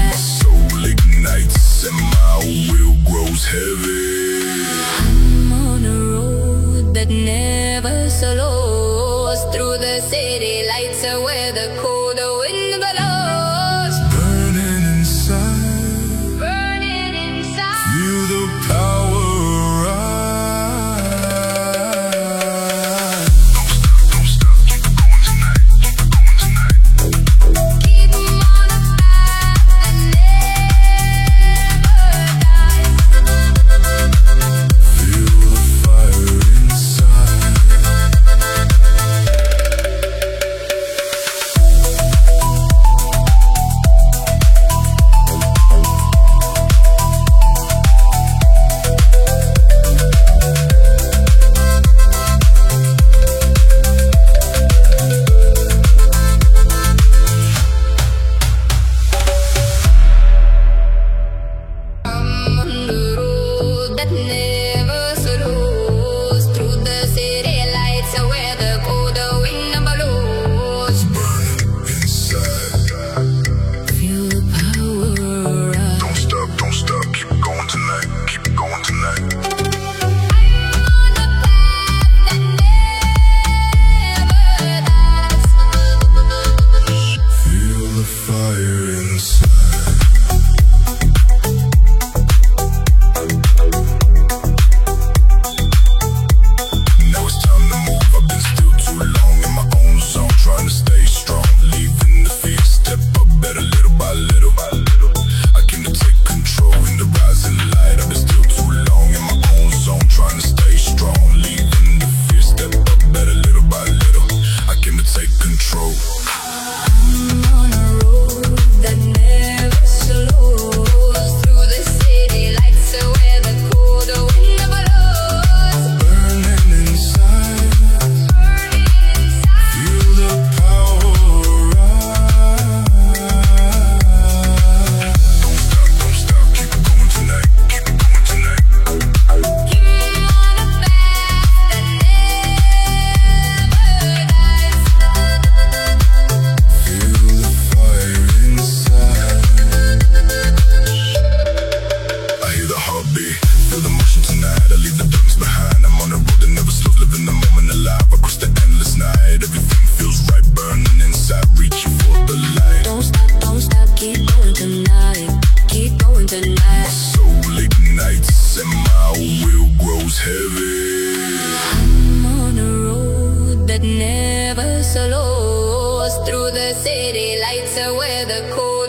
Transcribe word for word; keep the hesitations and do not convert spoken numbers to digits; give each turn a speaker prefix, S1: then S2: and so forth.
S1: Soul ignites and my will grows heavy.
S2: I'm on a road that never slows, through the city lights are where the cold wind blows.
S1: Burning inside,
S2: Burning inside.
S1: feel the power rise. Don't stop, don't stop, keep going tonight, keep going tonight.
S2: Keep on a path that never dies.
S1: Feel the fire inside.
S2: I'm on the road that never slows, through the city lights are where the cold wind blows.
S1: Inside.
S2: Feel the power rise.
S1: Don't stop, don't stop, keep going tonight, keep going tonight.
S2: I'm on a path that never dies.
S1: Feel the fire inside. Now it's time to move. I've been still too long in my own zone, trying to stay strong, leaving the fear. Step up better little by little. I came to take control in the rising light. I've been still too long in my own zone, trying to stay strong, leaving the fear. Step up better little by little. I came to take control.
S2: I'm on a road that never slows, through the city lights are where the cold wind blows.
S1: Burning inside,
S2: Burning inside.
S1: feel the power rise. Don't stop, don't stop, keep going tonight, keep going tonight.
S2: Keep on a path that never dies.
S1: Feel the fire inside. I hear the heartbeat, feel the motion tonight. I leave the darkness behind. I'm on a road that never slows, living the moment alive. Across the endless night, everything feels right, burning inside, reaching for the light.
S2: Don't stop, don't stop, keep going tonight. Keep going tonight.
S1: Soul ignites and my will grows heavy.
S2: I'm on a road that never slows, through the city lights are where the cold